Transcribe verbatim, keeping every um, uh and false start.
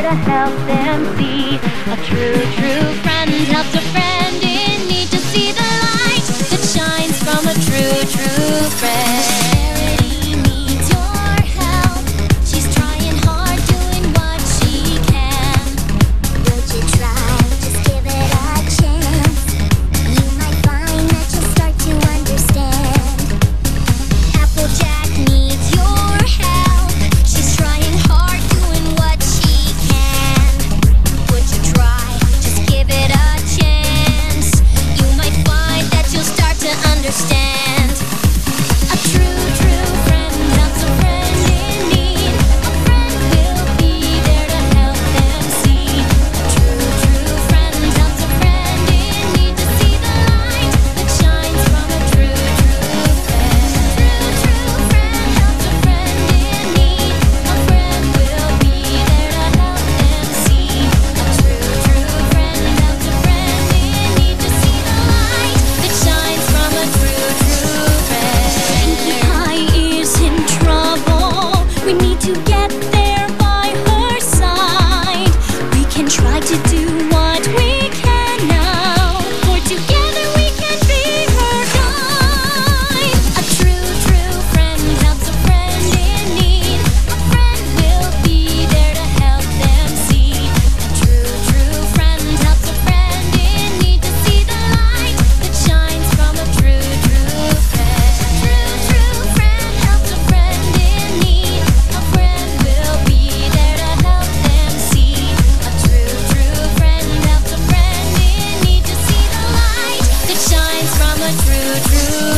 to help them see. A true, true friend helps a friend in need to see the light that shines from a true, true friend. Charity needs your help. She's trying hard, doing what she can. Would you try? Just give it a chance. You might find that you'll start to understand. Applejack needs your help. She's trying hard, doing what she can. Would you try? Just give it a chance. You might find that you'll start to understand. A true, true friend helps a friend in need. A friend will be there to help them see. A true, true friend helps a friend in need to see the light that shines from a true, true friend. True, true friend helps a friend in need. A friend will be there to help them see. A true, true friend helps a friend in need to see the light that shines from a true, true friend. Pinkie Pie is in trouble. We need to get there by her side. We can try to do what we can now, for together we can be her guide. A true, true friend helps a friend in need. A friend will be there to help them see. A true, true friend helps a friend in need to see the light that shines from a true, true friend. True, true friend helps a friend in need. A friend will be there to help them see. A true, true friend helps a friend in need to see the light that shines from a true, true